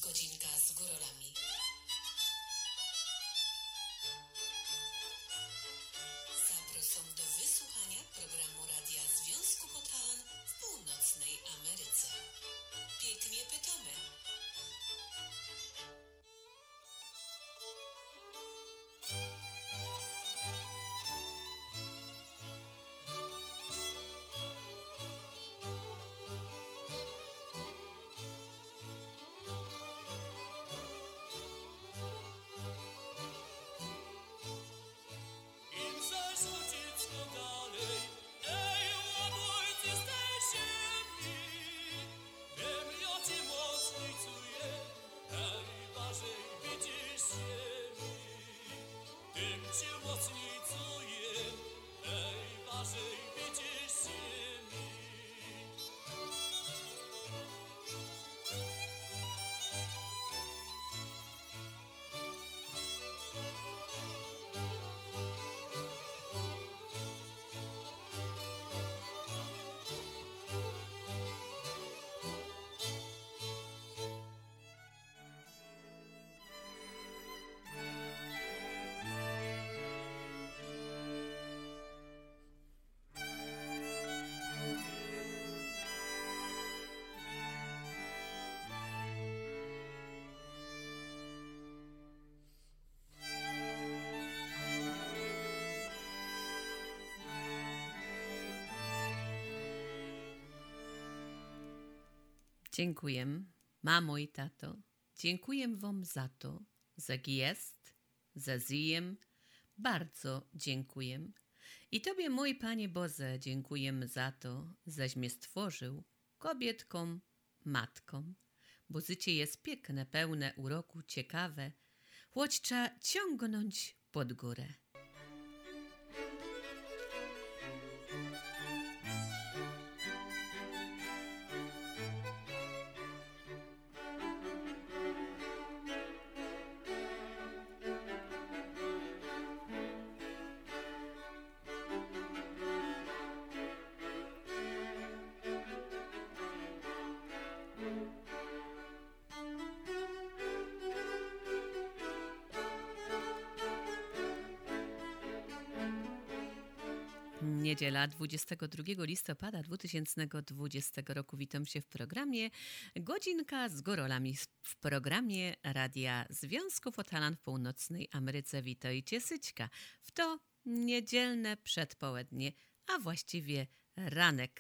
Godzinka z górolami. Zapraszam do wysłuchania programu Radia Związku Podhalan w Północnej Ameryce. Pięknie pytamy. Dziękuję, mamo i tato, dziękuję wam za to, że jest, że żyję, bardzo dziękuję. I Tobie, mój Panie Boże, dziękuję za to, żeś mnie stworzył kobietką, matką, bo życie jest piękne, pełne uroku, ciekawe, choć trzeba ciągnąć pod górę. Niedziela 22 listopada 2020 roku. Witam się w programie Godzinka z górolami. W programie Radia Związku Podhalan w Północnej Ameryce. Witajcie, Syćka. W to niedzielne przedpołudnie, a właściwie ranek.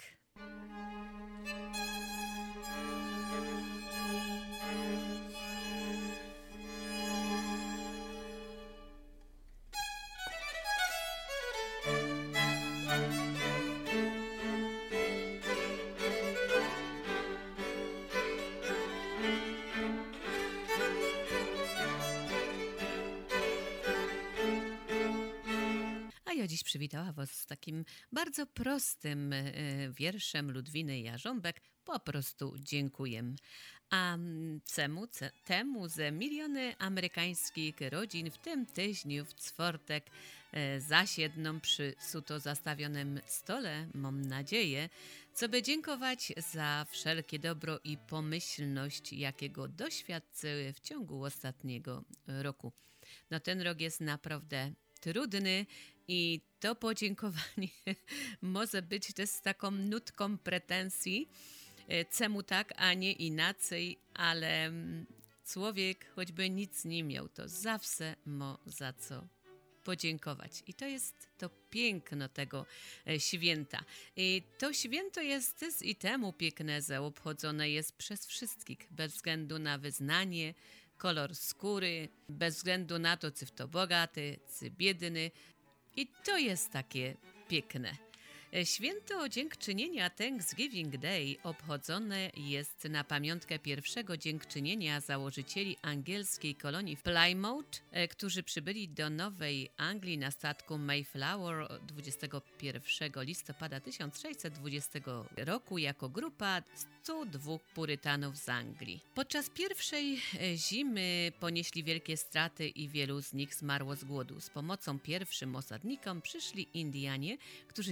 Ja dziś przywitała Was z takim bardzo prostym wierszem Ludwiny Jarząbek. Po prostu dziękuję. A temu, że miliony amerykańskich rodzin w tym tygodniu w czwartek zasiedną przy suto zastawionym stole, mam nadzieję, co by dziękować za wszelkie dobro i pomyślność, jakiego doświadczyły w ciągu ostatniego roku. No ten rok jest naprawdę trudny i to podziękowanie może być też z taką nutką pretensji, czemu tak, a nie inaczej, ale człowiek choćby nic nie miał, to zawsze ma za co podziękować. I to jest to piękno tego święta. I to święto jest też i temu piękne, że obchodzone jest przez wszystkich, bez względu na wyznanie, kolor skóry, bez względu na to, czy w to bogaty, czy biedny. I to jest takie piękne. Święto Dziękczynienia Thanksgiving Day obchodzone jest na pamiątkę pierwszego dziękczynienia założycieli angielskiej kolonii w Plymouth, którzy przybyli do Nowej Anglii na statku Mayflower 21 listopada 1620 roku jako grupa 102 purytanów z Anglii. Podczas pierwszej zimy ponieśli wielkie straty i wielu z nich zmarło z głodu. Z pomocą pierwszym osadnikom przyszli Indianie, którzy dzielili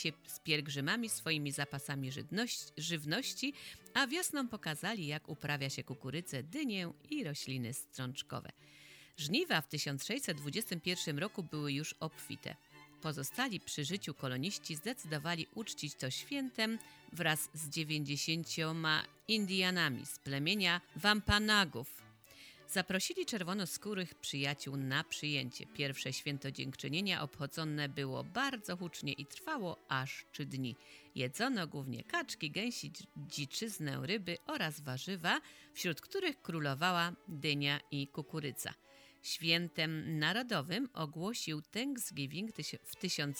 się z pielgrzymami swoimi zapasami żywności, a wiosną pokazali, jak uprawia się kukurydzę, dynię i rośliny strączkowe. Żniwa w 1621 roku były już obfite. Pozostali przy życiu koloniści zdecydowali uczcić to świętem wraz z 90 Indianami z plemienia Wampanagów. Zaprosili czerwonoskórych przyjaciół na przyjęcie. Pierwsze święto dziękczynienia obchodzone było bardzo hucznie i trwało aż 3 dni. Jedzono głównie kaczki, gęsi, dziczyznę, ryby oraz warzywa, wśród których królowała dynia i kukurydza. Świętem narodowym ogłosił Thanksgiving w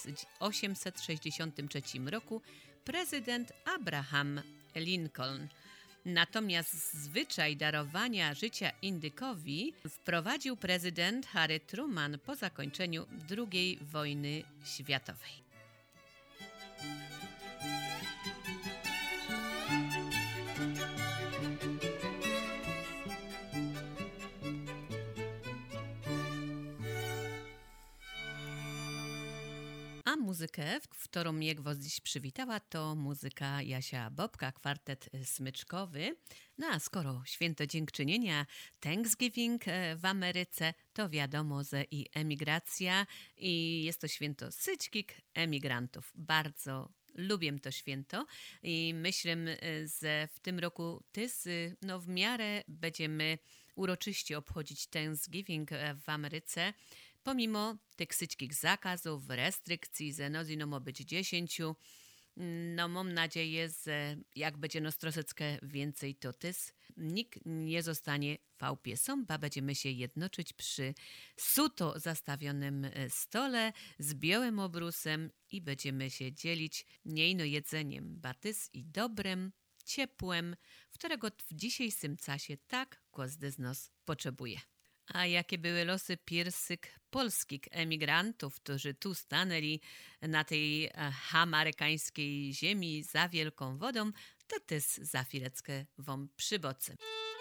1863 roku prezydent Abraham Lincoln. Natomiast zwyczaj darowania życia indykowi wprowadził prezydent Harry Truman po zakończeniu II wojny światowej. A muzykę, którą mnie dziś przywitała, to muzyka Jasia Bobka, kwartet smyczkowy. No a skoro święto dziękczynienia, Thanksgiving w Ameryce, to wiadomo, że i emigracja i jest to święto syćkich emigrantów. Bardzo lubię to święto i myślę, że w tym roku też w miarę będziemy uroczyście obchodzić Thanksgiving w Ameryce. Pomimo tych syćkich zakazów, restrykcji, że ma być 10, mam nadzieję, że jak będzie nas troszeczkę więcej, to też nikt nie zostanie wałpie ba będziemy się jednoczyć przy suto zastawionym stole z białym obrusem i będziemy się dzielić niejno jedzeniem, batys i dobrem, ciepłem, którego w dzisiejszym czasie tak każdy z nas potrzebuje. A jakie były losy pierwszych polskich emigrantów, którzy tu stanęli na tej amerykańskiej ziemi za wielką wodą, to też za chwileczkę wam przybocy.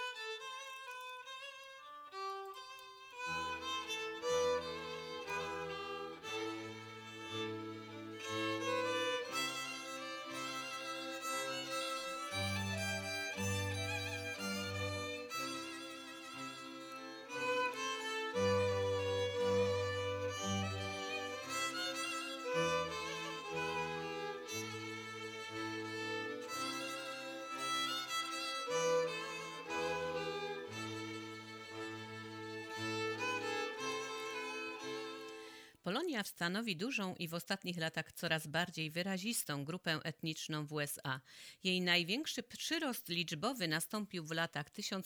Polonia stanowi dużą i w ostatnich latach coraz bardziej wyrazistą grupę etniczną w USA. Jej największy przyrost liczbowy nastąpił w latach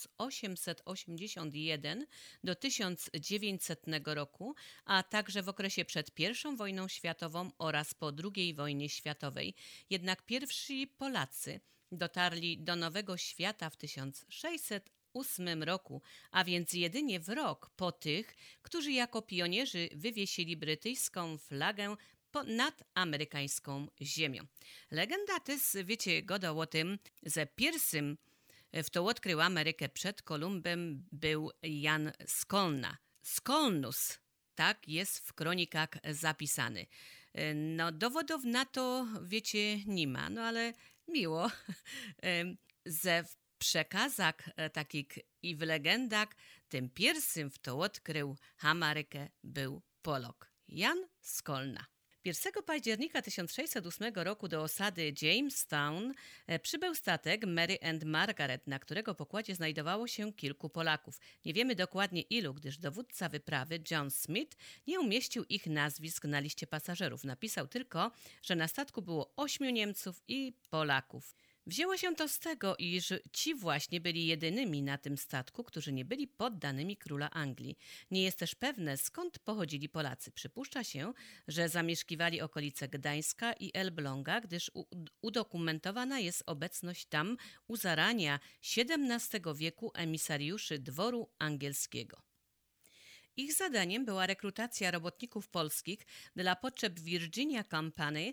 1881 do 1900 roku, a także w okresie przed I wojną światową oraz po II wojnie światowej. Jednak pierwsi Polacy dotarli do Nowego Świata w 1608 roku, a więc jedynie w rok po tych, którzy jako pionierzy wywiesili brytyjską flagę nad amerykańską ziemią. Legenda też, wiecie, goda o tym, że pierwszym kto odkrył Amerykę przed Kolumbem był Jan Skolnus. Tak jest w kronikach zapisany. Dowodów na to, wiecie, nie ma, ale miło, że w przekazach takich i w legendach tym pierwszym, kto odkrył Amerykę, był Polak Jan Skolna. 1 października 1608 roku do osady Jamestown przybył statek Mary and Margaret, na którego pokładzie znajdowało się kilku Polaków. Nie wiemy dokładnie ilu, gdyż dowódca wyprawy John Smith nie umieścił ich nazwisk na liście pasażerów. Napisał tylko, że na statku było 8 Niemców i Polaków. Wzięło się to z tego, iż ci właśnie byli jedynymi na tym statku, którzy nie byli poddanymi króla Anglii. Nie jest też pewne, skąd pochodzili Polacy. Przypuszcza się, że zamieszkiwali okolice Gdańska i Elbląga, gdyż udokumentowana jest obecność tam u zarania XVII wieku emisariuszy dworu angielskiego. Ich zadaniem była rekrutacja robotników polskich dla potrzeb Virginia Company,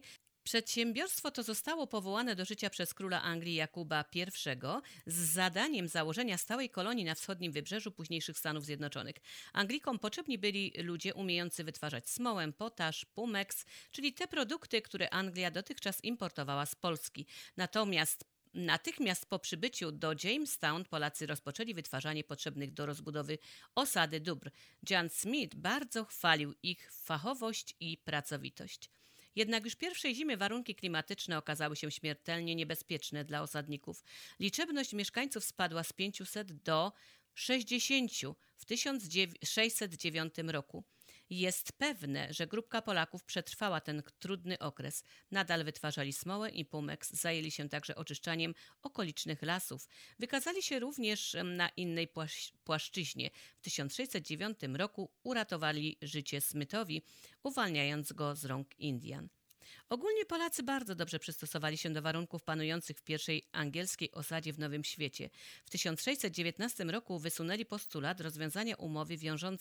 Przedsiębiorstwo to zostało powołane do życia przez króla Anglii Jakuba I z zadaniem założenia stałej kolonii na wschodnim wybrzeżu późniejszych Stanów Zjednoczonych. Anglikom potrzebni byli ludzie umiejący wytwarzać smołę, potaż, pumeks, czyli te produkty, które Anglia dotychczas importowała z Polski. Natychmiast po przybyciu do Jamestown Polacy rozpoczęli wytwarzanie potrzebnych do rozbudowy osady dóbr. John Smith bardzo chwalił ich fachowość i pracowitość. Jednak już pierwszej zimy warunki klimatyczne okazały się śmiertelnie niebezpieczne dla osadników. Liczebność mieszkańców spadła z 500 do 60 w 1609 roku. Jest pewne, że grupka Polaków przetrwała ten trudny okres. Nadal wytwarzali smołę i pumeks, zajęli się także oczyszczaniem okolicznych lasów. Wykazali się również na innej płaszczyźnie. W 1609 roku uratowali życie Smithowi, uwalniając go z rąk Indian. Ogólnie Polacy bardzo dobrze przystosowali się do warunków panujących w pierwszej angielskiej osadzie w Nowym Świecie. W 1619 roku wysunęli postulat rozwiązania umowy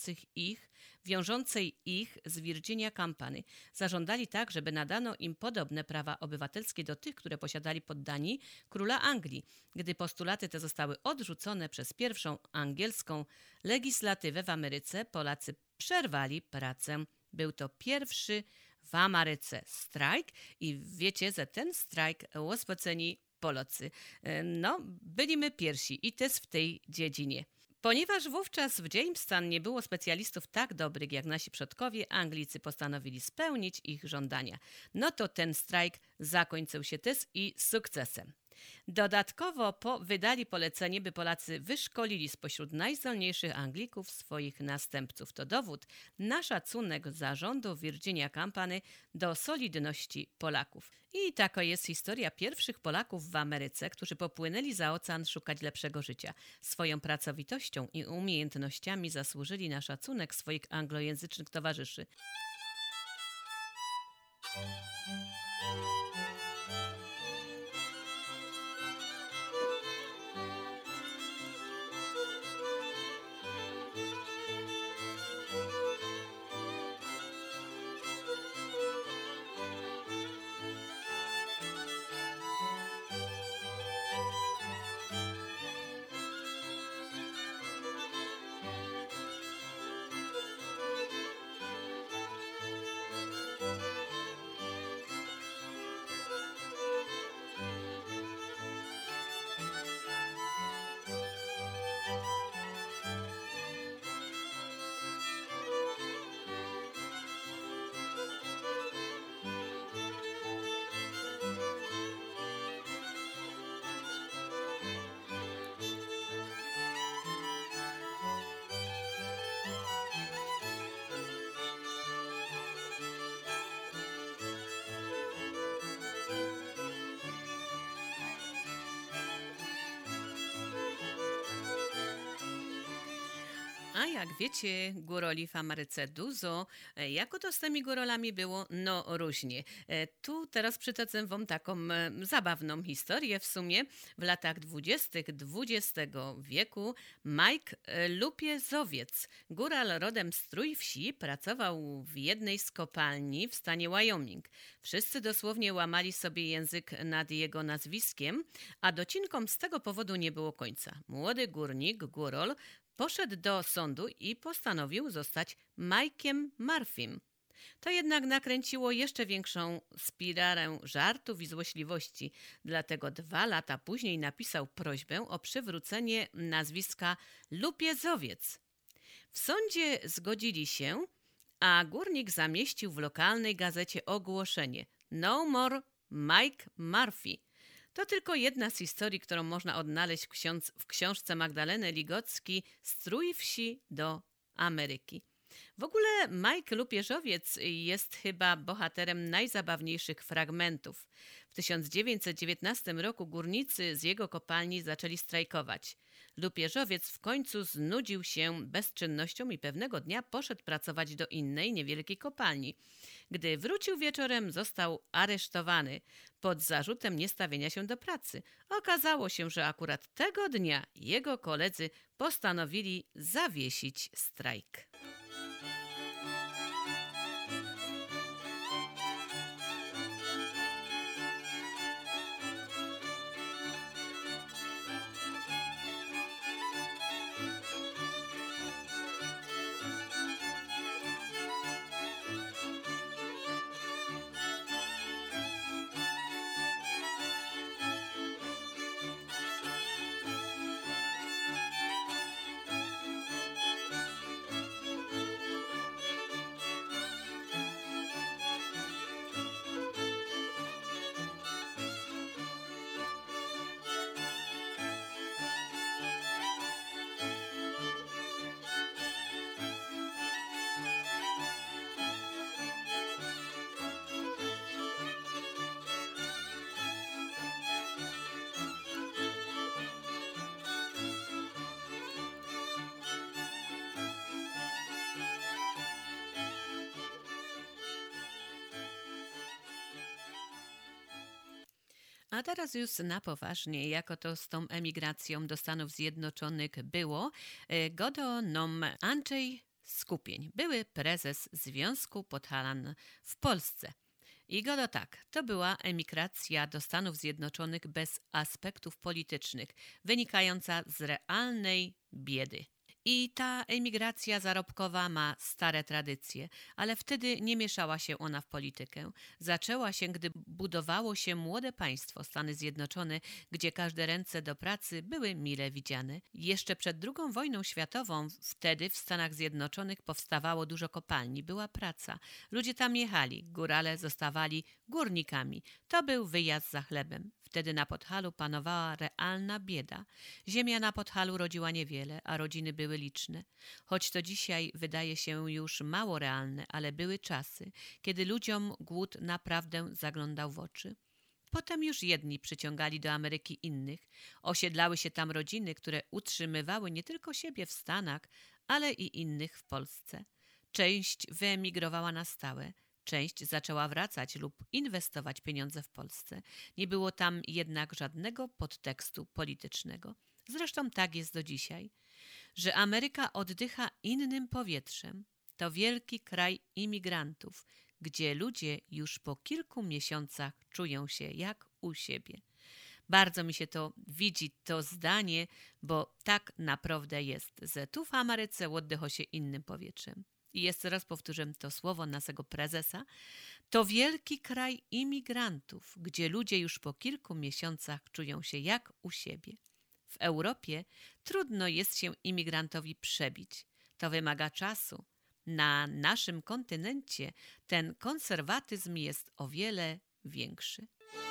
wiążącej ich z Virginia Company. Zażądali tak, żeby nadano im podobne prawa obywatelskie do tych, które posiadali poddani króla Anglii. Gdy postulaty te zostały odrzucone przez pierwszą angielską legislatywę w Ameryce, Polacy przerwali pracę. Był to pierwszy w Ameryce strajk i wiecie, że ten strajk rozpoczęli Polacy. Byli my pierwsi i też w tej dziedzinie. Ponieważ wówczas w Jamestown nie było specjalistów tak dobrych jak nasi przodkowie, Anglicy postanowili spełnić ich żądania. To ten strajk zakończył się też i sukcesem. Dodatkowo wydali polecenie, by Polacy wyszkolili spośród najzdolniejszych Anglików swoich następców. To dowód na szacunek zarządu Virginia Company do solidności Polaków. I taka jest historia pierwszych Polaków w Ameryce, którzy popłynęli za ocean szukać lepszego życia. Swoją pracowitością i umiejętnościami zasłużyli na szacunek swoich anglojęzycznych towarzyszy. A jak wiecie, góroli w Ameryce dużo. Jako to z tymi górolami było? Różnie. Tu teraz przytoczę wam taką zabawną historię w sumie. W latach 20. XX wieku Mike Lupiezowiec, góral rodem z Trójwsi, pracował w jednej z kopalni w stanie Wyoming. Wszyscy dosłownie łamali sobie język nad jego nazwiskiem, a docinkom z tego powodu nie było końca. Młody górnik, górol, poszedł do sądu i postanowił zostać Mike'iem Murphym. To jednak nakręciło jeszcze większą spiralę żartów i złośliwości, dlatego 2 lata później napisał prośbę o przywrócenie nazwiska Lupiezowiec. W sądzie zgodzili się, a górnik zamieścił w lokalnej gazecie ogłoszenie No more Mike Murphy. To tylko jedna z historii, którą można odnaleźć w książce Magdaleny Ligocki Z Trójwsi do Ameryki. W ogóle Mike Lupiezowiec jest chyba bohaterem najzabawniejszych fragmentów. W 1919 roku górnicy z jego kopalni zaczęli strajkować. Lupiezowiec w końcu znudził się bezczynnością i pewnego dnia poszedł pracować do innej, niewielkiej kopalni. Gdy wrócił wieczorem, został aresztowany pod zarzutem niestawienia się do pracy. Okazało się, że akurat tego dnia jego koledzy postanowili zawiesić strajk. A teraz już na poważnie, jako to z tą emigracją do Stanów Zjednoczonych było, godo nom Andrzej Skupień, były prezes Związku Podhalan w Polsce. I godo tak, to była emigracja do Stanów Zjednoczonych bez aspektów politycznych, wynikająca z realnej biedy. I ta emigracja zarobkowa ma stare tradycje, ale wtedy nie mieszała się ona w politykę. Zaczęła się, gdy budowało się młode państwo, Stany Zjednoczone, gdzie każde ręce do pracy były mile widziane. Jeszcze przed II wojną światową wtedy w Stanach Zjednoczonych powstawało dużo kopalni, była praca. Ludzie tam jechali, górale zostawali górnikami. To był wyjazd za chlebem. Wtedy na Podhalu panowała realna bieda. Ziemia na Podhalu rodziła niewiele, a rodziny były liczne. Choć to dzisiaj wydaje się już mało realne, ale były czasy, kiedy ludziom głód naprawdę zaglądał w oczy. Potem już jedni przyciągali do Ameryki innych. Osiedlały się tam rodziny, które utrzymywały nie tylko siebie w Stanach, ale i innych w Polsce. Część wyemigrowała na stałe. Część zaczęła wracać lub inwestować pieniądze w Polsce. Nie było tam jednak żadnego podtekstu politycznego. Zresztą tak jest do dzisiaj, że Ameryka oddycha innym powietrzem. To wielki kraj imigrantów, gdzie ludzie już po kilku miesiącach czują się jak u siebie. Bardzo mi się to widzi, to zdanie, bo tak naprawdę jest, że tu w Ameryce oddycha się innym powietrzem. I jeszcze raz powtórzę to słowo naszego prezesa, to wielki kraj imigrantów, gdzie ludzie już po kilku miesiącach czują się jak u siebie. W Europie trudno jest się imigrantowi przebić. To wymaga czasu. Na naszym kontynencie ten konserwatyzm jest o wiele większy.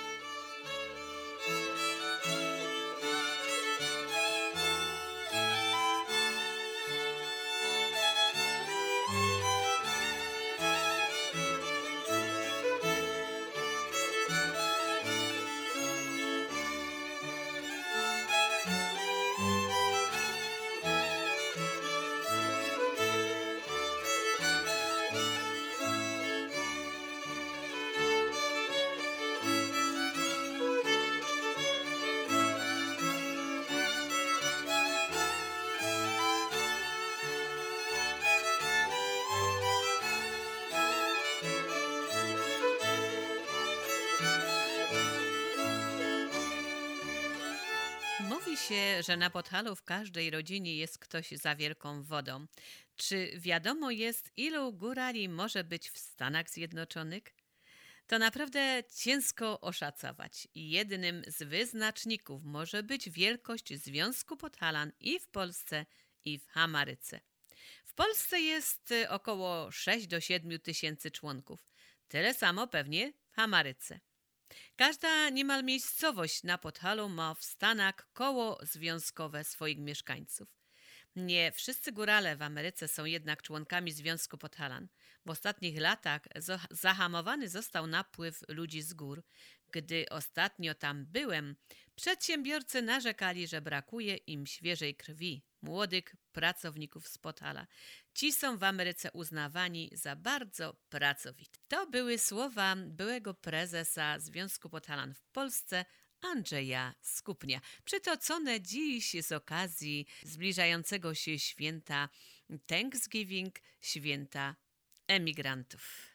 Mówi się, że na Podhalu w każdej rodzinie jest ktoś za wielką wodą. Czy wiadomo jest, ilu górali może być w Stanach Zjednoczonych? To naprawdę ciężko oszacować. Jednym z wyznaczników może być wielkość Związku Podhalan i w Polsce, i w Ameryce. W Polsce jest około 6 do 7 tysięcy członków. Tyle samo pewnie w Ameryce. Każda niemal miejscowość na Podhalu ma w Stanach koło związkowe swoich mieszkańców. Nie wszyscy górale w Ameryce są jednak członkami Związku Podhalan. W ostatnich latach zahamowany został napływ ludzi z gór. Gdy ostatnio tam byłem, przedsiębiorcy narzekali, że brakuje im świeżej krwi, młodych pracowników z Podhala. Ci są w Ameryce uznawani za bardzo pracowitych. To były słowa byłego prezesa Związku Podhalan w Polsce, Andrzeja Skupnia, przytoczone dziś z okazji zbliżającego się święta Thanksgiving, święta emigrantów.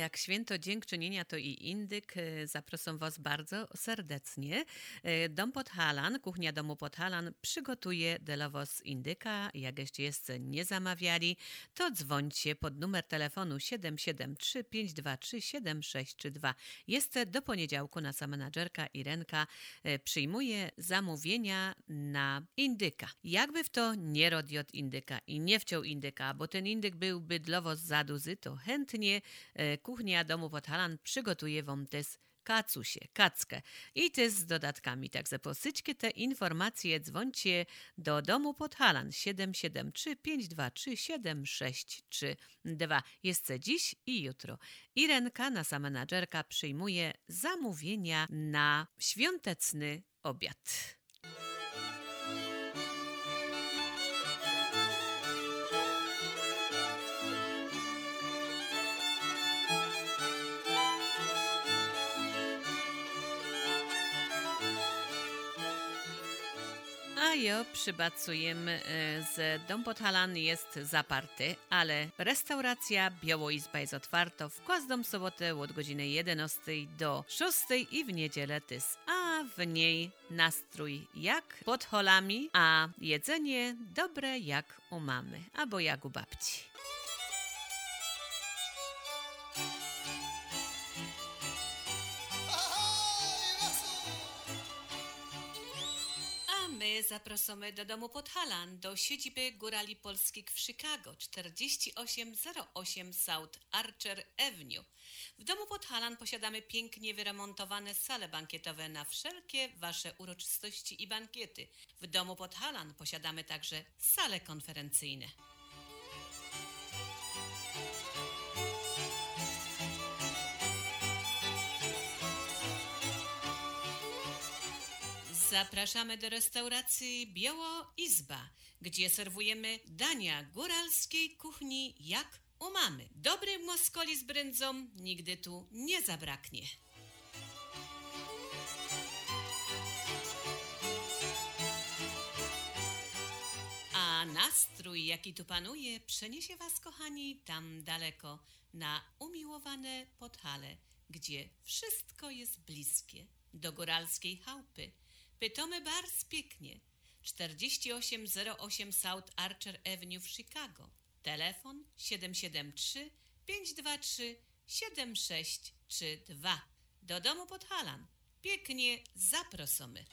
jak święto Dziękczynienia, to i indyk. Zapraszam Was bardzo serdecznie. Dom Podhalan, kuchnia domu Podhalan przygotuje dla Was indyka. Jak jeszcze nie zamawiali, to dzwońcie pod numer telefonu 773 523 7632. Jest do poniedziałku nasza menadżerka Irenka przyjmuje zamówienia na indyka. Jakby w to nie rodzi od indyka i nie wciął indyka, bo ten indyk byłby dla Was za duży, to chętnie kuchnia domu Podhalan przygotuje Wam też kackę i też z dodatkami. Także posyćcie te informacje, dzwońcie do domu Podhalan 773 523 7632. Jest dziś i jutro. Irenka, nasza menadżerka, przyjmuje zamówienia na świąteczny obiad. A jo przybacujemy, że Dom Podhalan jest zaparty, ale restauracja Białoizba jest otwarta w każdą sobotę od godziny 11 do 6 i w niedzielę też. A w niej nastrój jak pod holami, a jedzenie dobre jak u mamy, albo jak u babci. Zapraszamy do domu Podhalan, do siedziby Górali Polskich w Chicago, 4808 South Archer Avenue. W domu Podhalan posiadamy pięknie wyremontowane sale bankietowe na wszelkie Wasze uroczystości i bankiety. W domu Podhalan posiadamy także sale konferencyjne. Zapraszamy do restauracji Białoizba, gdzie serwujemy dania góralskiej kuchni jak u mamy. Dobry moskoli z brędzą nigdy tu nie zabraknie. A nastrój, jaki tu panuje, przeniesie Was, kochani, tam daleko, na umiłowane Podhale, gdzie wszystko jest bliskie, do góralskiej chałupy. Pytomy bardzo pięknie. 4808 South Archer Avenue w Chicago. Telefon 773 523 7632. Do domu Podhalan. Pięknie zaprosimy.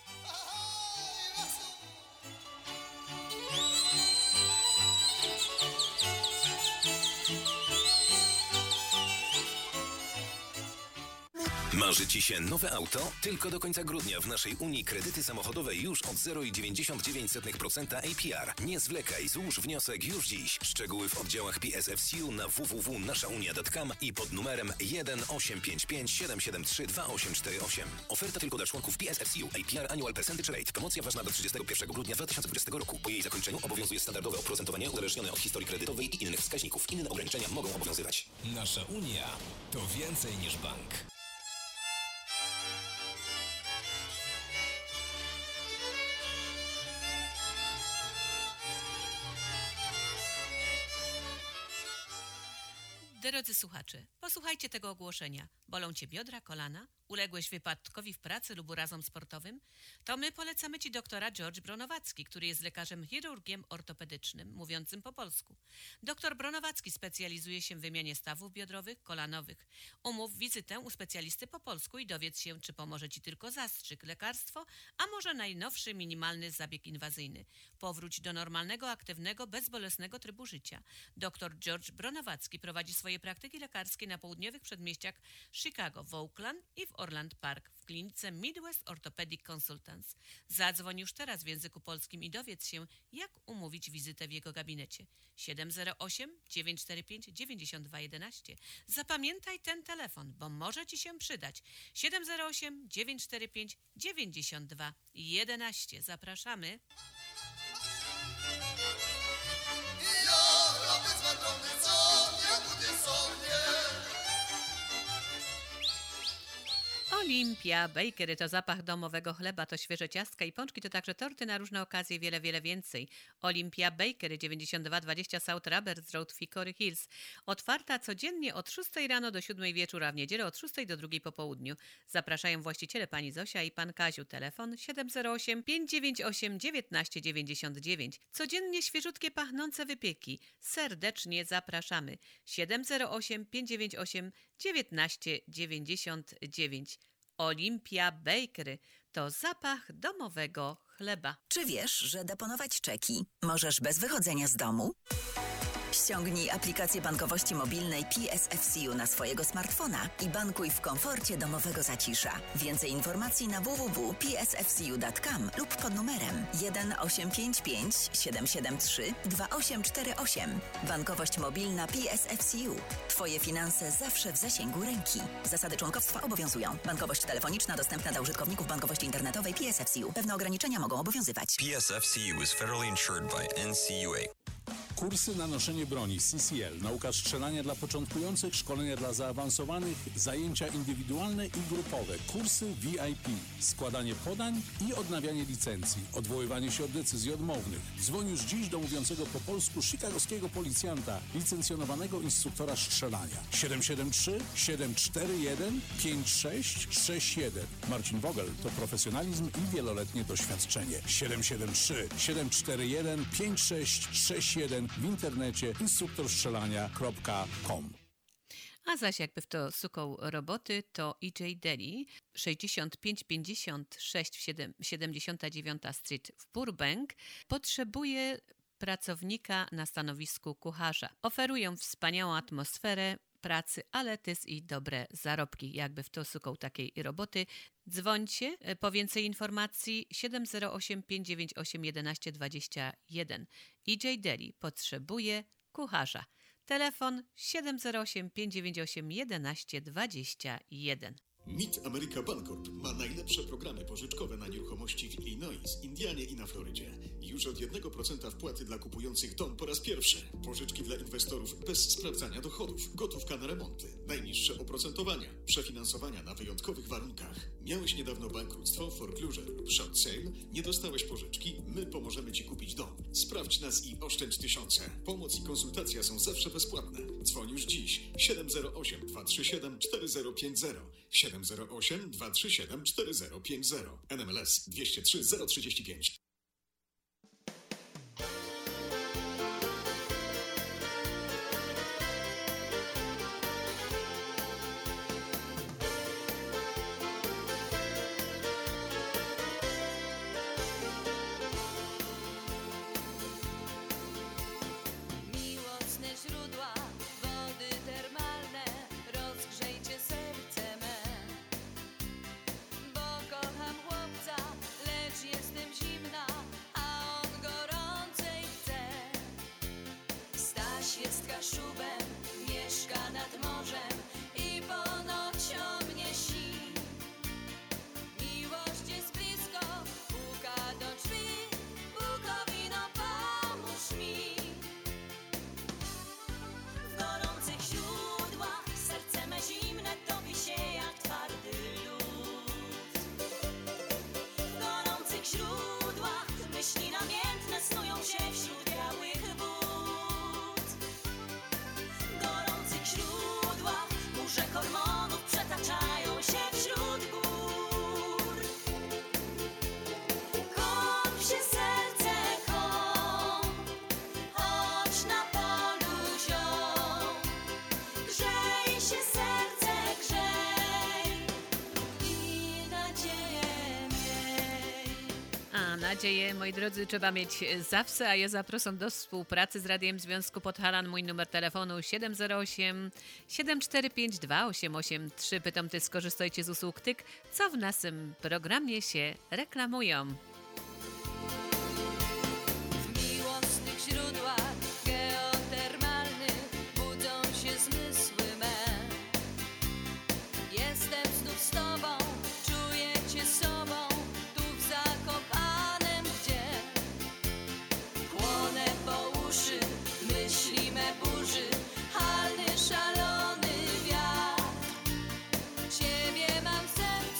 Marzy Ci się nowe auto? Tylko do końca grudnia w naszej Unii kredyty samochodowe już od 0,99% APR. Nie zwlekaj, złóż wniosek już dziś. Szczegóły w oddziałach PSFCU na www.naszaunia.com i pod numerem 1-855 773 2848. Oferta tylko dla członków PSFCU. APR Annual Percentage Rate. Promocja ważna do 31 grudnia 2020 roku. Po jej zakończeniu obowiązuje standardowe oprocentowanie uzależnione od historii kredytowej i innych wskaźników. Inne ograniczenia mogą obowiązywać. Nasza Unia to więcej niż bank. Drodzy słuchacze, posłuchajcie tego ogłoszenia. Bolą Cię biodra, kolana? Uległeś wypadkowi w pracy lub urazom sportowym? To my polecamy Ci doktora George Bronowacki, który jest lekarzem chirurgiem ortopedycznym, mówiącym po polsku. Doktor Bronowacki specjalizuje się w wymianie stawów biodrowych, kolanowych. Umów wizytę u specjalisty po polsku i dowiedz się, czy pomoże Ci tylko zastrzyk, lekarstwo, a może najnowszy minimalny zabieg inwazyjny. Powróć do normalnego, aktywnego, bezbolesnego trybu życia. Dr George Bronowacki prowadzi swoje praktyki lekarskie na południowych przedmieściach Chicago, w Oakland i w Orland Park w klinice Midwest Orthopedic Consultants. Zadzwoń już teraz w języku polskim i dowiedz się, jak umówić wizytę w jego gabinecie. 708-945-9211. Zapamiętaj ten telefon, bo może Ci się przydać. 708-945-9211. Zapraszamy. Olimpia Bakery to zapach domowego chleba, to świeże ciastka i pączki, to także torty na różne okazje, wiele, wiele więcej. Olimpia Bakery 9220 South Roberts Road, Hickory Hills. Otwarta codziennie od 6 rano do 7 wieczór, a w niedzielę od 6 do 2 po południu. Zapraszają właściciele pani Zosia i pan Kaziu. Telefon 708 598 1999. Codziennie świeżutkie, pachnące wypieki. Serdecznie zapraszamy. 708 598 1999. Olimpia Bakery to zapach domowego chleba. Czy wiesz, że deponować czeki możesz bez wychodzenia z domu? Ściągnij aplikację bankowości mobilnej PSFCU na swojego smartfona i bankuj w komforcie domowego zacisza. Więcej informacji na www.psfcu.com lub pod numerem 1855 773 2848. Bankowość mobilna PSFCU. Twoje finanse zawsze w zasięgu ręki. Zasady członkostwa obowiązują. Bankowość telefoniczna dostępna dla użytkowników bankowości internetowej PSFCU. Pewne ograniczenia mogą obowiązywać. PSFCU is federally insured by NCUA. Kursy na noszenie broni CCL, nauka strzelania dla początkujących, szkolenia dla zaawansowanych, zajęcia indywidualne i grupowe, kursy VIP, składanie podań i odnawianie licencji, odwoływanie się od decyzji odmownych. Dzwoń już dziś do mówiącego po polsku chicagowskiego policjanta, licencjonowanego instruktora strzelania. 773 741 5661. Marcin Vogel to profesjonalizm i wieloletnie doświadczenie. 773 741 5661. W internecie instruktorstrzelania.com. A zaś jakby w to sukał roboty, to EJ Deli 6556 79 Street w Burbank potrzebuje pracownika na stanowisku kucharza. Oferują wspaniałą atmosferę pracy, ale też i dobre zarobki. Jakby w to sukał takiej roboty, dzwońcie po więcej informacji 708 598 11 21. EJ Deli potrzebuje kucharza. Telefon 708 598 11 21. Mid America Bancorp ma najlepsze programy pożyczkowe na nieruchomości w Illinois, Indianie i na Florydzie. Już od 1% wpłaty dla kupujących dom po raz pierwszy. Pożyczki dla inwestorów bez sprawdzania dochodów. Gotówka na remonty. Najniższe oprocentowania. Przefinansowania na wyjątkowych warunkach. Miałeś niedawno bankructwo, foreclosure lub short sale? Nie dostałeś pożyczki? My pomożemy Ci kupić dom. Sprawdź nas i oszczędź tysiące. Pomoc i konsultacja są zawsze bezpłatne. Dzwoń już dziś. 708 237 4050. 708 237 4050. NMLS 203 035. Miłosne źródła, wody termalne, rozgrzejcie serce me. Bo kocham chłopca, lecz jestem zimna, a on gorącej chce. Staś jest Kaszubem, mieszka nad morzem i ponoć o mnie śni. Miłość jest blisko, puka do drzwi, Bukowino, pomóż mi. W gorących źródłach serce me zimne topi się jak twardy lód. W gorących źródłach myśli namiętne snują się wśród białych wód. W gorących źródłach burze hormonów przetaczają się wśród gór. Kąp się serce, kąp, chodź na polu ziom. Grzej się serce, grzej i nadzieję miej. A nadzieję, moi drodzy, trzeba mieć zawsze, a ja zapraszam do współpracy z Radiem Związku Podhalan. Mój numer telefonu 708 745 2883. Pytam, ty skorzystajcie z usług TYK, co w naszym programie się reklamują. W miłosnych źródłach geotermalnych budzą się zmysły me. Jestem znów z tobą, czuję cię sobą, tu w Zakopanem, gdzie płonę po uszy, myśli me burzy, halny, szalony wiatr. Ciebie mam w sercu.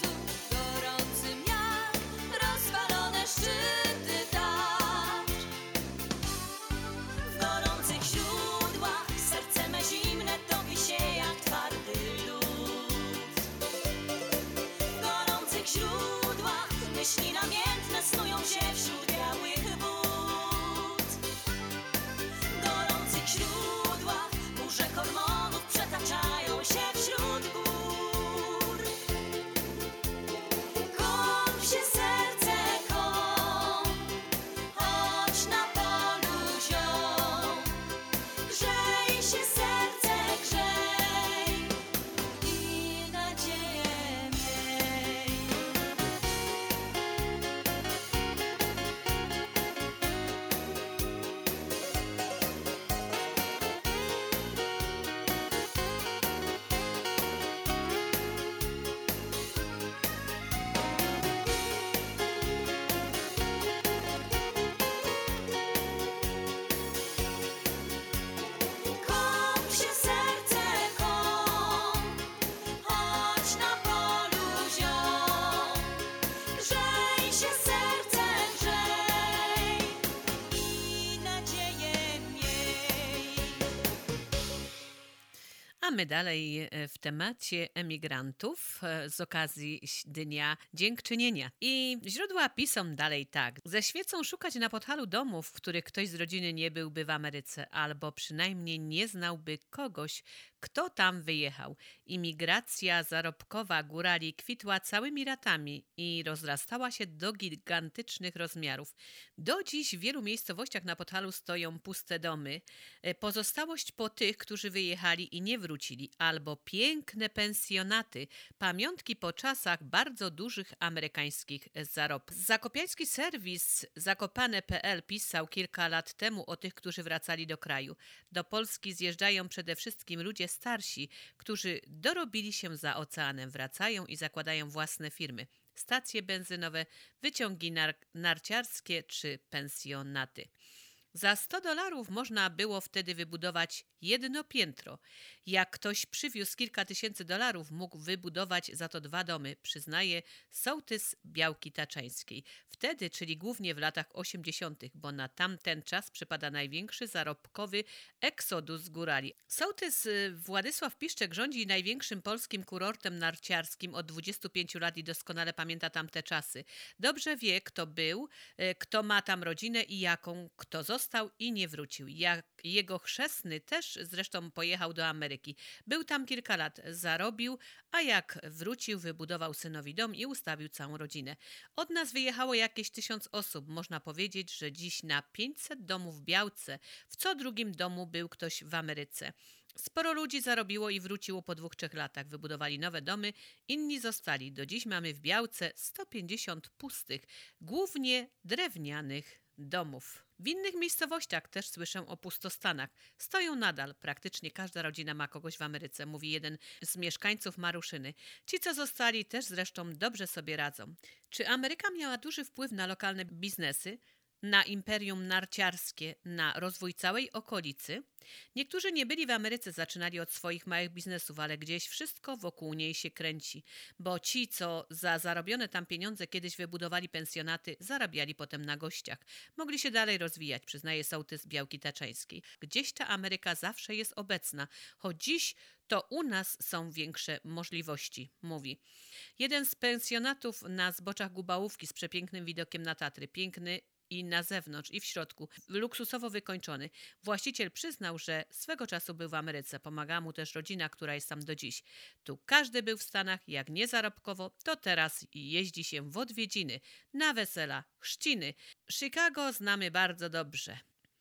A my dalej w temacie emigrantów z okazji Dnia Dziękczynienia. I źródła piszą dalej tak. Ze świecą szukać na podchalu domów, w których ktoś z rodziny nie byłby w Ameryce, albo przynajmniej nie znałby kogoś, kto tam wyjechał. Imigracja zarobkowa górali kwitła całymi ratami i rozrastała się do gigantycznych rozmiarów. Do dziś w wielu miejscowościach na podchalu stoją puste domy. Pozostałość po tych, którzy wyjechali i nie wrócili, albo piękne pensjonaty, pamiątki po czasach bardzo dużych amerykańskich zarobków. Zakopiański serwis Zakopane.pl pisał kilka lat temu o tych, którzy wracali do kraju. Do Polski zjeżdżają przede wszystkim ludzie starsi, którzy dorobili się za oceanem, wracają i zakładają własne firmy, stacje benzynowe, wyciągi narciarskie czy pensjonaty. Za $100 można było wtedy wybudować jedno piętro. Jak ktoś przywiózł kilka tysięcy dolarów, mógł wybudować za to 2 domy, przyznaje sołtys Białki Taczańskiej. Wtedy, czyli głównie w latach 80., bo na tamten czas przypada największy zarobkowy eksodus górali. Sołtys Władysław Piszczek rządzi największym polskim kurortem narciarskim od 25 lat i doskonale pamięta tamte czasy. Dobrze wie, kto był, kto ma tam rodzinę i jaką, kto został i nie wrócił. Jak jego chrzestny też zresztą pojechał do Ameryki. Był tam kilka lat, zarobił, a jak wrócił, wybudował synowi dom i ustawił całą rodzinę. Od nas wyjechało jakieś 1000 osób. Można powiedzieć, że dziś na 500 domów w Białce w co drugim domu był ktoś w Ameryce. Sporo ludzi zarobiło i wróciło po 2-3 latach. Wybudowali nowe domy, inni zostali. Do dziś mamy w Białce 150 pustych, głównie drewnianych domów. W innych miejscowościach też słyszę o pustostanach. Stoją nadal. Praktycznie każda rodzina ma kogoś w Ameryce, mówi jeden z mieszkańców Maruszyny. Ci, co zostali, też zresztą dobrze sobie radzą. Czy Ameryka miała duży wpływ na lokalne biznesy? Na imperium narciarskie, na rozwój całej okolicy? Niektórzy nie byli w Ameryce, zaczynali od swoich małych biznesów, ale gdzieś wszystko wokół niej się kręci, bo ci, co za zarobione tam pieniądze kiedyś wybudowali pensjonaty, zarabiali potem na gościach. Mogli się dalej rozwijać, przyznaje sołtys Białki Taczańskiej. Gdzieś ta Ameryka zawsze jest obecna, choć dziś to u nas są większe możliwości, mówi. Jeden z pensjonatów na zboczach Gubałówki z przepięknym widokiem na Tatry, piękny i na zewnątrz, i w środku, luksusowo wykończony. Właściciel przyznał, że swego czasu był w Ameryce. Pomagała mu też rodzina, która jest tam do dziś. Tu każdy był w Stanach, jak nie zarobkowo, to teraz jeździ się w odwiedziny, na wesela, chrzciny. Chicago znamy bardzo dobrze.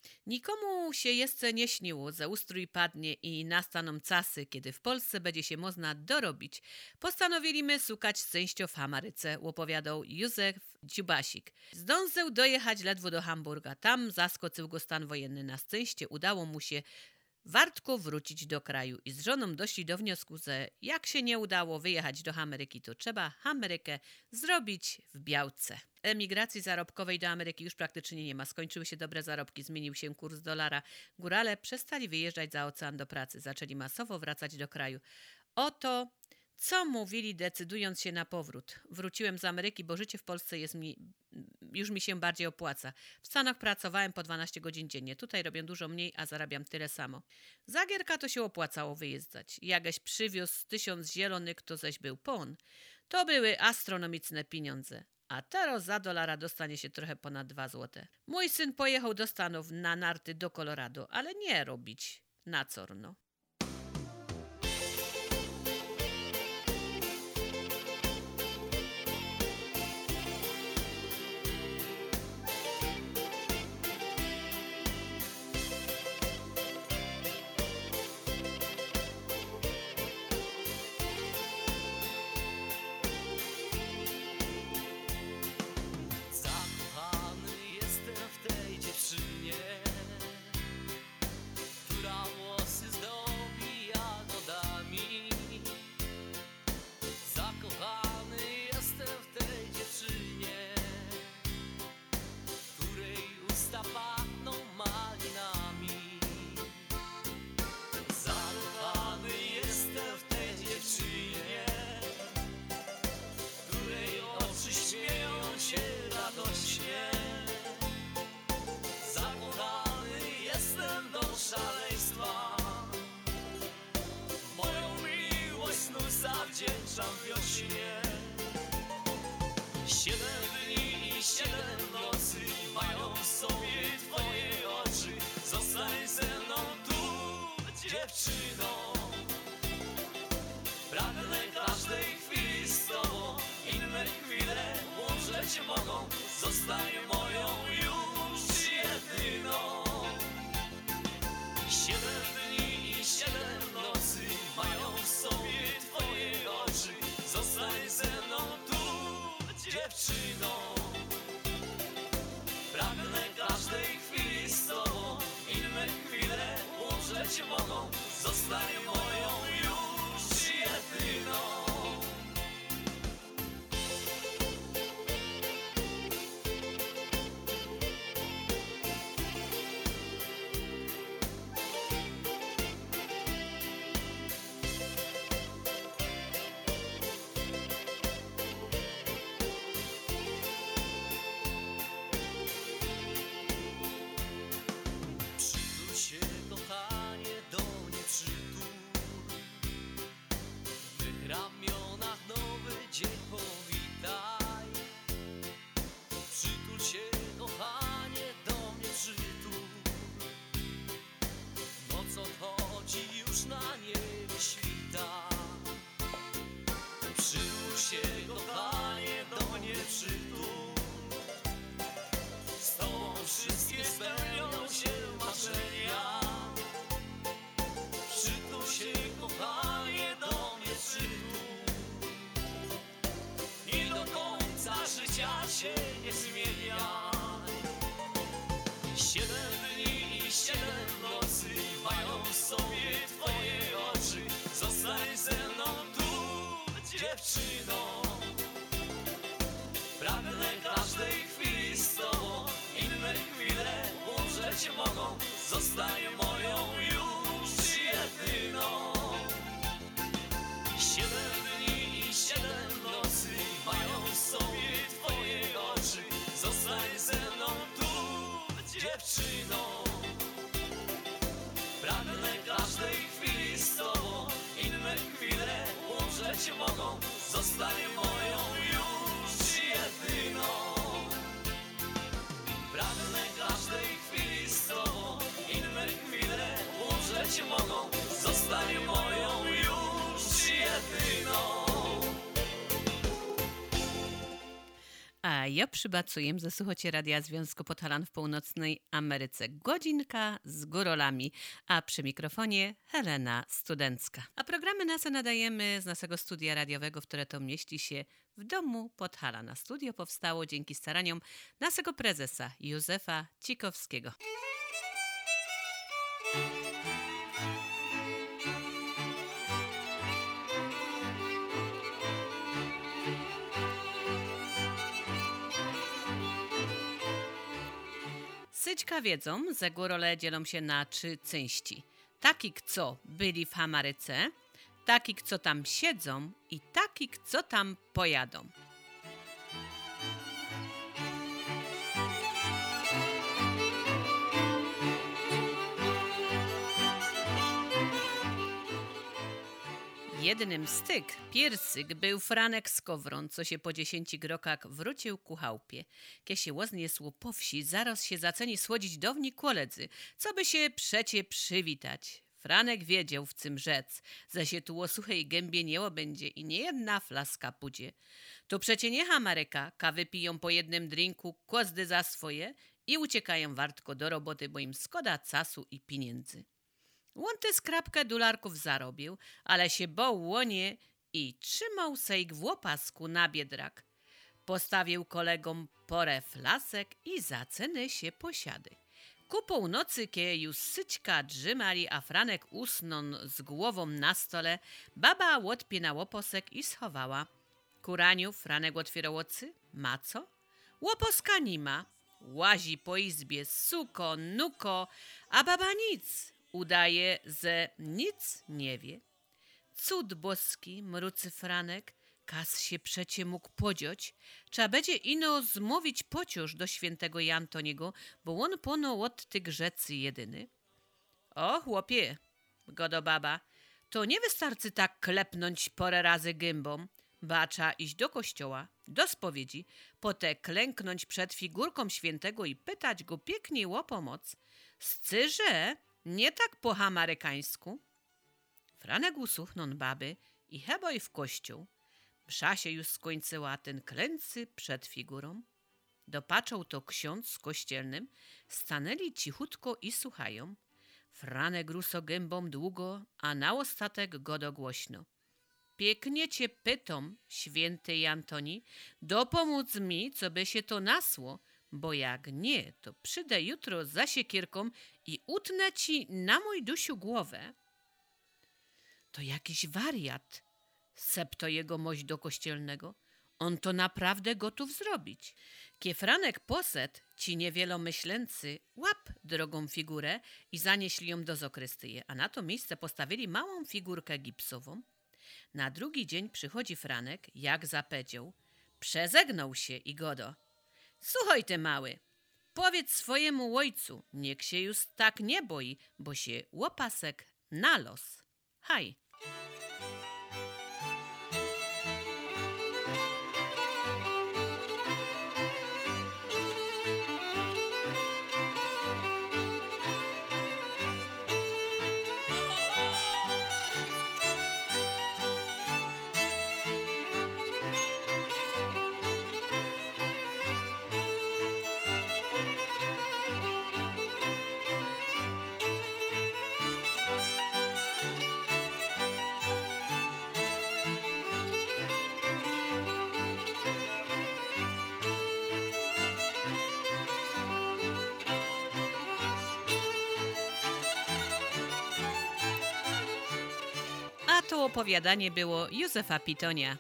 Nikomu się jeszcze nie śniło, że ustrój padnie i nastaną czasy, kiedy w Polsce będzie się można dorobić. Postanowiliśmy szukać szczęścia w Ameryce, opowiadał Józef Dziubasik. Zdążył dojechać ledwo do Hamburga. Tam zaskoczył go stan wojenny. Na szczęście udało mu się wartko wrócić do kraju i z żoną doszli do wniosku, że jak się nie udało wyjechać do Ameryki, to trzeba Amerykę zrobić w Białce. Emigracji zarobkowej do Ameryki już praktycznie nie ma. Skończyły się dobre zarobki, zmienił się kurs dolara. Górale przestali wyjeżdżać za ocean do pracy, zaczęli masowo wracać do kraju. Oto co mówili, decydując się na powrót. Wróciłem z Ameryki, bo życie w Polsce już mi się bardziej opłaca. W Stanach pracowałem po 12 godzin dziennie. Tutaj robię dużo mniej, a zarabiam tyle samo. Za gierka to się opłacało wyjeżdżać. Jakaś przywiózł 1000 zielonych, to zaś był pon. To były astronomiczne pieniądze. A teraz za $1 dostanie się trochę ponad 2 złote. Mój syn pojechał do Stanów na narty do Colorado, ale nie robić na corno. Zakochany jestem do szaleństwa. zawdzięczam wiośnie. 7 dni i 7 nocy mają w sobie twoje oczy. Zostań ze mną tu, dziewczyno. Pragnę każdej chwili z tobą, inne chwile umrzeć mogą. Zostań moją już jedyną. 7 dni i 7 nocy mają w sobie twoje oczy. Zostań ze mną tu, dziewczyno. Pragnę każdej chwili z tobą, inne chwile umrzeć mogą. Zostań moją już jedyną. Przytul się, kochanie, do mnie przytul. W tych ramionach nowy dzień powitaj. Przytul się, kochanie, do mnie przytul. Noc odchodzi, już na niebie świta. Przytul się, kochanie, do mnie przytul. Z tobą wszystkie spełnią się marzenia. Przytul się, kochanie, do mnie przytul. I do końca życia się nie zmieniaj. 7 dni i 7 nocy mają w sobie twoje oczy. Zostań ze mną tu, dziewczyno. Pragnę każdej chwili z tobą, inne chwile umrzeć mogą. Zostań moją już jedyną. 7 dni i 7 nocy mają w sobie twoje oczy. Zostań ze mną tu, dziewczyno. Pragnę każdej chwili z tobą, inne chwile umrzeć mogą. Zostań moją już jedyną. Pragnę każdej chwili z tobą, inne chwile umrzeć mogą. Zostań moją już jedyną. A ja przybacuję, że słuchacie Radia Związku Podhalan w północnej Ameryce. Godzinka z górolami, a przy mikrofonie Helena Studencka. A programy nasze nadajemy z naszego studia radiowego, które to mieści się w domu Podhalana. Studio powstało dzięki staraniom naszego prezesa Józefa Cikowskiego. Syćka wiedzą, że górole dzielą się na 3 części. Taki, co byli w Ameryce, taki, co tam siedzą i taki, co tam pojadą. Jednym z tych piersyk był Franek Skowron, co się po 10 grokach wrócił ku chałupie. Kie się łozniesło po wsi, zaraz się zaceni słodzić downi koledzy, co by się przecie przywitać. Franek wiedział w czym rzec, że się tu o suchej gębie nie będzie i nie jedna flaska pudzie. Tu przecie nie Ameryka, kawy piją po jednym drinku, kozdy za swoje i uciekają wartko do roboty, bo im szkoda czasu i pieniędzy. Łąty skrapkę dolarków zarobił, ale się bał łonie i trzymał sejk w łopasku na biedrak. Postawił kolegom porę flasek i za cenę się posiady. Ku północy, kie już syćka drzymali, a Franek usnon z głową na stole, baba łotpie łoposek i schowała. Ku raniu Franek otwierał oczy, ma co? Łoposka nie ma. Łazi po izbie, suko, nuko, a baba nic. Udaje, że nic nie wie. Cud boski, mrucy Franek, kas się przecie mógł podziać. Trzeba będzie ino zmówić pociąż do świętego Jantoniego, bo on pono od tych rzeczy jedyny. O, chłopie, godo baba, to nie wystarczy tak klepnąć parę razy gębą, ba trzeba iść do kościoła, do spowiedzi, potem klęknąć przed figurką świętego i pytać go pięknie o pomoc. Scyże, nie tak po amerykańsku. Franek usłuchnął baby i heboj w kościół. Msza się już skończyła, ten klęcy przed figurą. Dopatrzał to ksiądz kościelnym, stanęli cichutko i słuchają. Franek ruso gębą długo, a na ostatek godo głośno. Pięknie cię pytam, święty Antoni, dopomóc mi, co by się to nasło, bo jak nie, to przyjdę jutro za siekierką i utnę ci na mój dusiu głowę. To jakiś wariat, septo jego mość do kościelnego. On to naprawdę gotów zrobić. Kiefranek poset, ci niewielomyślęcy, łap drogą figurę i zanieśli ją do zakrystyje, a na to miejsce postawili małą figurkę gipsową. Na drugi dzień przychodzi Franek, jak zapedział, przezegnął się i godo. Słuchaj ty mały, powiedz swojemu ojcu, niech się już tak nie boi, bo się łopasek na los. Haj. A to opowiadanie było Józefa Pitonia.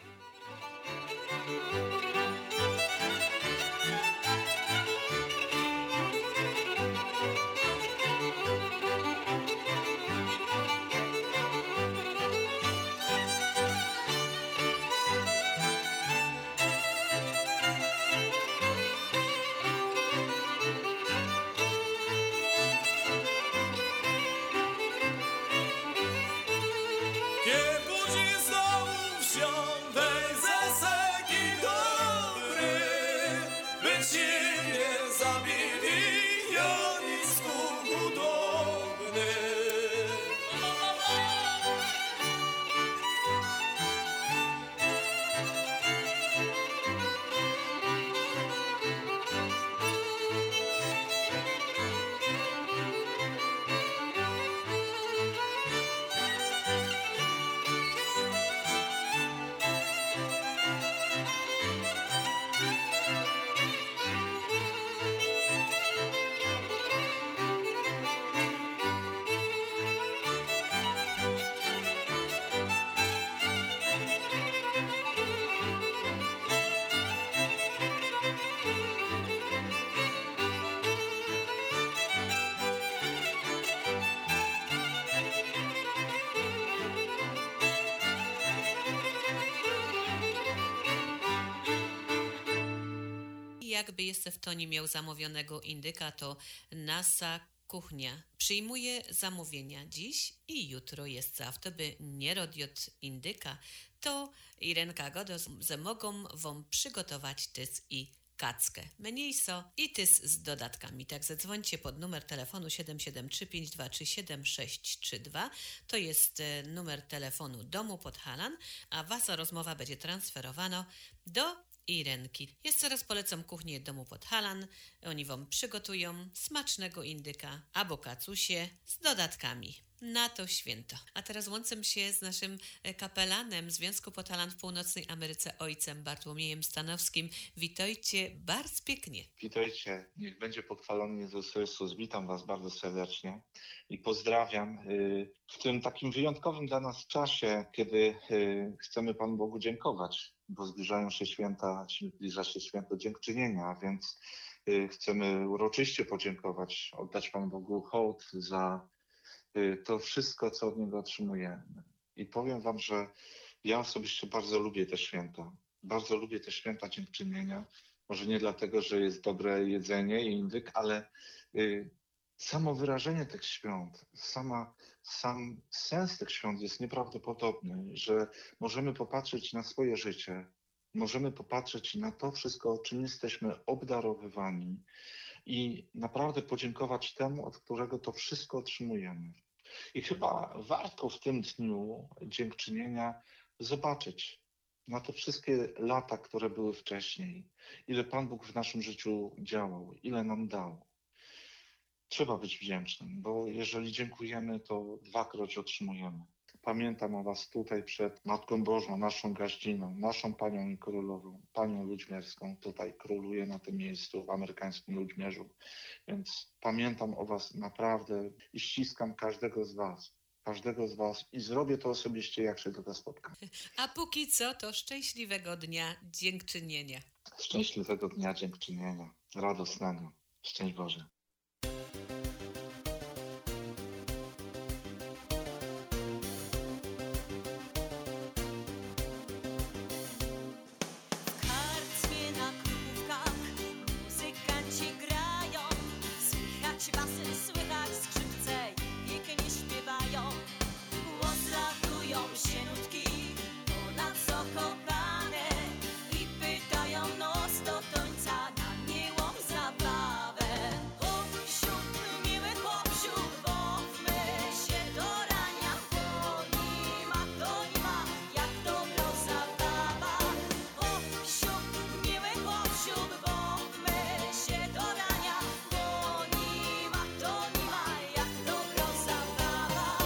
Jakby jeszcze w Toni miał zamówionego indyka, to nasza kuchnia przyjmuje zamówienia dziś i jutro jest zawsze, by nie robić indyka, to Irenka godo, że mogą wam przygotować tys i kackę. Mniejso i tys z dodatkami. Także dzwońcie pod numer telefonu 773 523 7632. To jest numer telefonu domu Podhalan, a wasza rozmowa będzie transferowana do Irenki. Jeszcze raz polecam kuchnię domu Podhalan. Oni wam przygotują smacznego indyka albo kacusie z dodatkami na to święto. A teraz łączę się z naszym kapelanem Związku Podhalan w Północnej Ameryce, ojcem Bartłomiejem Stanowskim. Witajcie bardzo pięknie. Witajcie. Niech będzie pochwalony Jezus Chrystus. Witam was bardzo serdecznie i pozdrawiam w tym takim wyjątkowym dla nas czasie, kiedy chcemy Panu Bogu dziękować, bo zbliża się święto dziękczynienia, więc chcemy uroczyście podziękować, oddać Panu Bogu hołd za to wszystko, co od Niego otrzymujemy. I powiem wam, że ja osobiście bardzo lubię te święta. Bardzo lubię te święta dziękczynienia. Może nie dlatego, że jest dobre jedzenie i indyk, ale Samo wyrażenie tych świąt, sam sens tych świąt jest nieprawdopodobny, że możemy popatrzeć na swoje życie, możemy popatrzeć na to wszystko, czym jesteśmy obdarowywani i naprawdę podziękować temu, od którego to wszystko otrzymujemy. I chyba warto w tym dniu dziękczynienia zobaczyć na te wszystkie lata, które były wcześniej, ile Pan Bóg w naszym życiu działał, ile nam dał. Trzeba być wdzięcznym, bo jeżeli dziękujemy, to dwakroć otrzymujemy. Pamiętam o Was tutaj przed Matką Bożą, naszą gaździną, naszą Panią i Królową, Panią Ludźmierską. Tutaj króluje na tym miejscu w amerykańskim Ludźmierzu. Więc pamiętam o Was naprawdę i ściskam każdego z Was i zrobię to osobiście, jak się tylko spotkam. A póki co, to szczęśliwego dnia dziękczynienia. Szczęśliwego dnia dziękczynienia, radosnego. Szczęść Boże. Karcmie na krupówkach muzykanci grają, słychać basy, słychać skrzypce i pięknie śpiewają. Rozlachują się nutki ponad Zakopane i pytają nos do końca na miłą zabawę. Chłopsiu, miły chłopsiu, bawmy się do rania, bo nie ma, jak dobro zabawa. Chłopsiu, miły chłopsiu, bawmy się do rania, bo nie ma, jak dobro zabawa.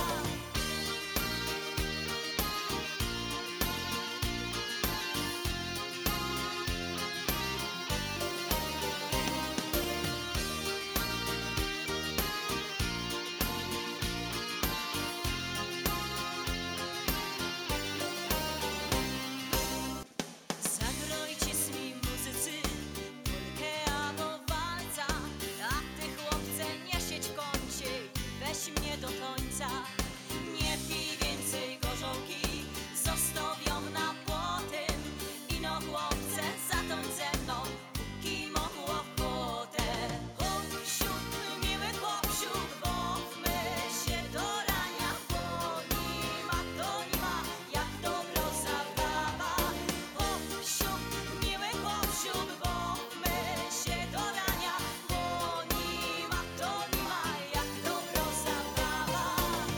Zagrojcie swi muzycy polkę albo walca, a ty chłopcze nie siedź w kącie i weź mnie do końca. Nie pij więcej gorzołki, zostawią na potem. Ino chłopcze, zatoń ze mną, póki mam ochotę. Chłopsiu, miły chłopsiu, bawmy się do rania, bo nie ma, jak dobro zabawa. Chłopsiu, miły chłopsiu, bawmy się do rania, bo nie ma, jak dobro zabawa.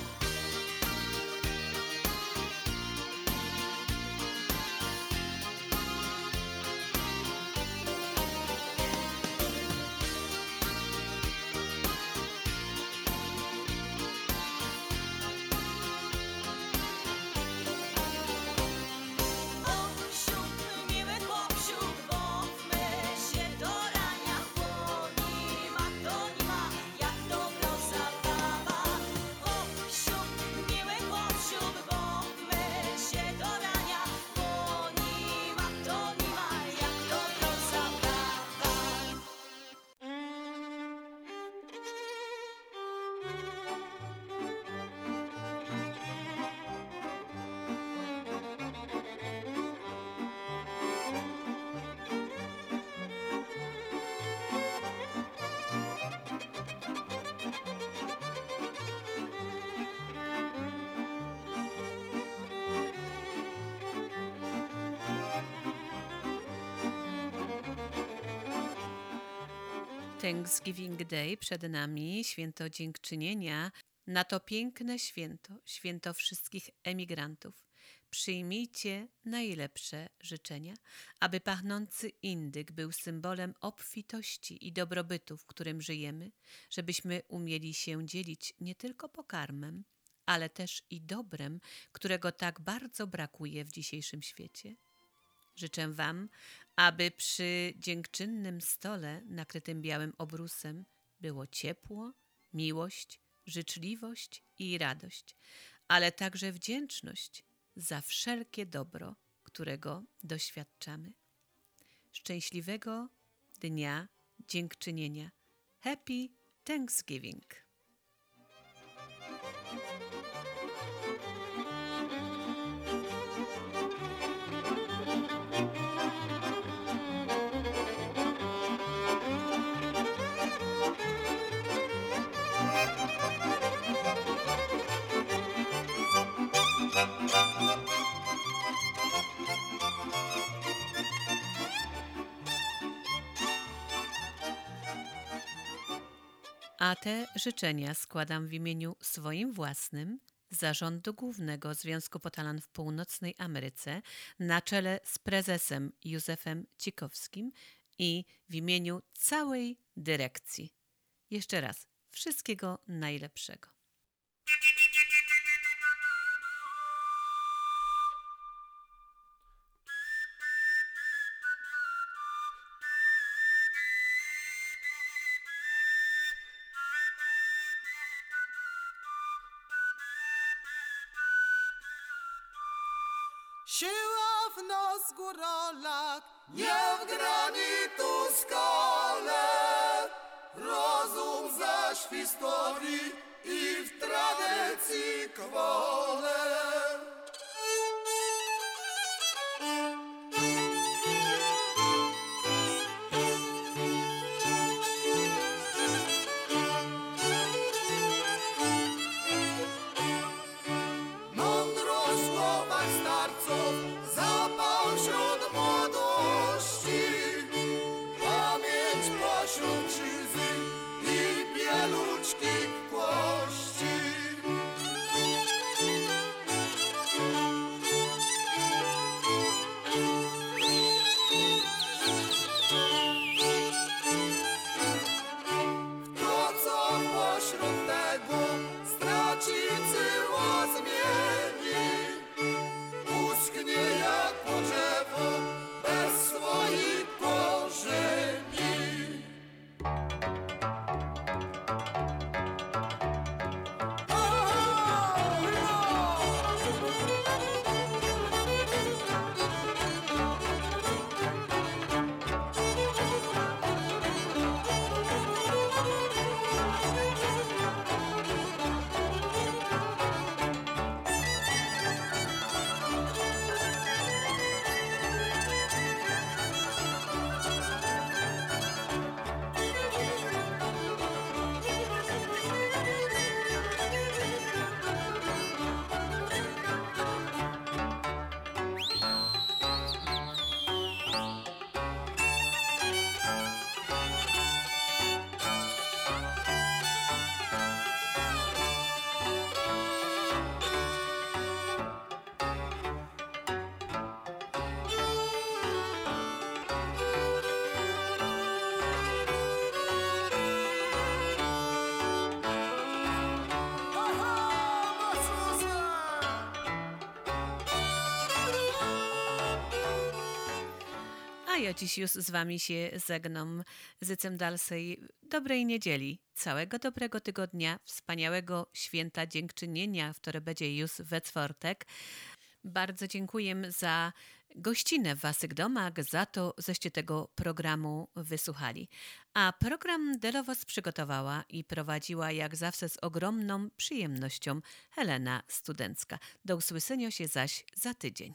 Chłopsiu, miły chłopsiu, bawmy się do rania, bo nie ma, jak dobro zabawa. Chłopsiu, miły chłopsiu, bawmy się do rania, bo nie ma, jak dobro zabawa. Thanksgiving Day przed nami, święto dziękczynienia. Na to piękne święto, święto wszystkich emigrantów. Przyjmijcie najlepsze życzenia, aby pachnący indyk był symbolem obfitości i dobrobytu, w którym żyjemy, żebyśmy umieli się dzielić nie tylko pokarmem, ale też i dobrem, którego tak bardzo brakuje w dzisiejszym świecie. Życzę Wam, aby przy dziękczynnym stole nakrytym białym obrusem było ciepło, miłość, życzliwość i radość, ale także wdzięczność za wszelkie dobro, którego doświadczamy. Szczęśliwego Dnia Dziękczynienia. Happy Thanksgiving! A te życzenia składam w imieniu swoim własnym, Zarządu Głównego Związku Potalan w Północnej Ameryce na czele z prezesem Józefem Cikowskim i w imieniu całej dyrekcji. Jeszcze raz, wszystkiego najlepszego. Siła w nas góralak, nie w granitu skale, rozum zaś w historii i w tradycji kwole. Zapał się od młodości, pamięć pośród krzyży i bieluczkich kości. Kto co pośród tego straci, cyło zmieni, uschnie jak drzewo bez swoich korzeni. A ja dziś już z wami się żegnam. Życzę dalszej dobrej niedzieli, całego dobrego tygodnia, wspaniałego święta dziękczynienia, które będzie już we czwartek. Bardzo dziękuję za gościnę w waszych domach, za to, żeście tego programu wysłuchali. A program dla was przygotowała i prowadziła jak zawsze z ogromną przyjemnością Helena Studencka. Do usłyszenia się zaś za tydzień.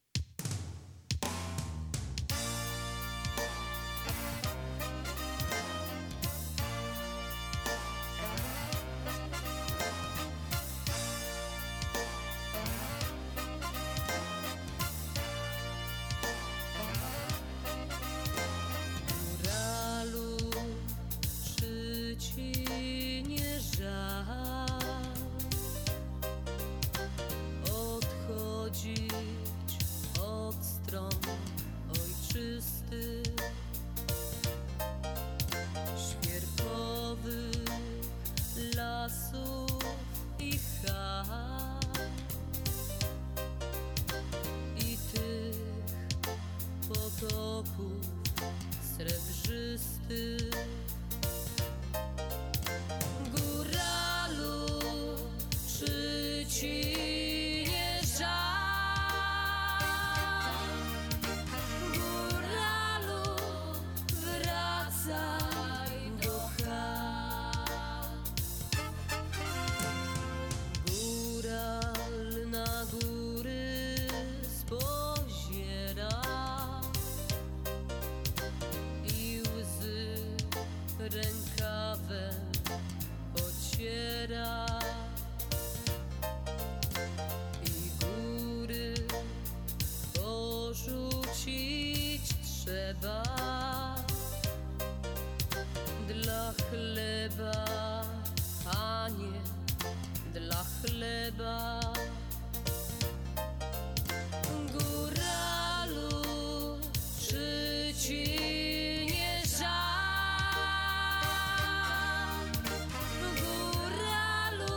Góralu, czy ci nie żal? Góralu, wracaj do chat. Góral na góry spoziera i łzy rękawem ociera, i góry porzucić trzeba dla chleba. chleba. Góralu, czy ci nie żal? Góralu,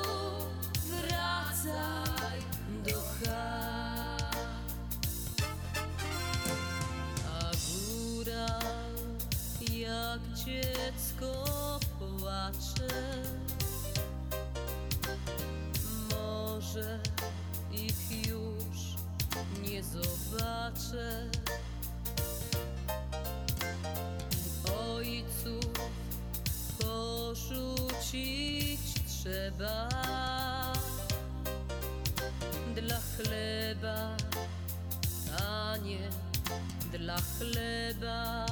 wracaj do chat. A góral jak dziecko płacze, może ich już nie zobaczę. Ojców porzucić trzeba dla chleba, a nie dla chleba.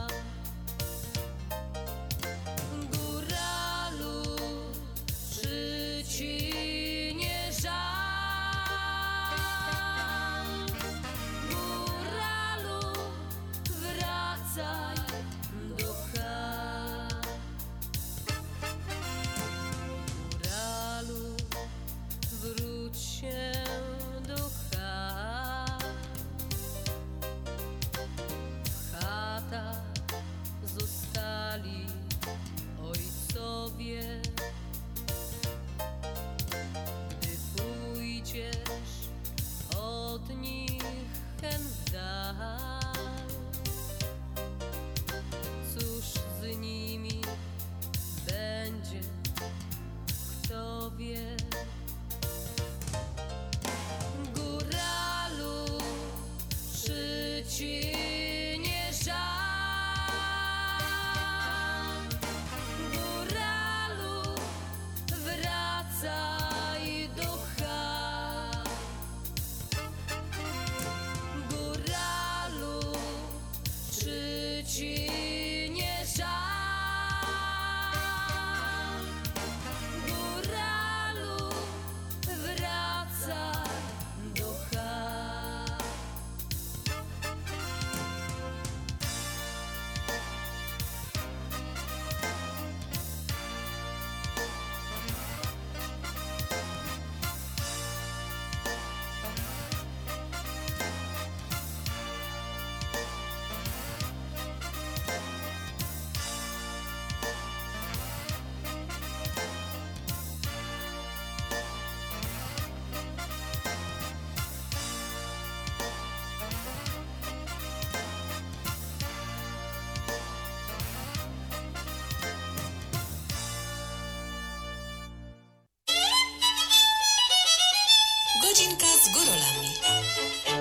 Góralu, czy ci nie żal? Góralu, wracaj do chat. Góralu, wróć się do chat. W chatach zostali ojcowie. Gdy pójdziesz od nich hen w dal, cóż z nimi będzie, kto wie. Góralu, czy ci nie żal? Góralu, wracaj do chat. Góralu, czy ci nie żal? Góralu, wracaj do chat. Godzinka z górolami.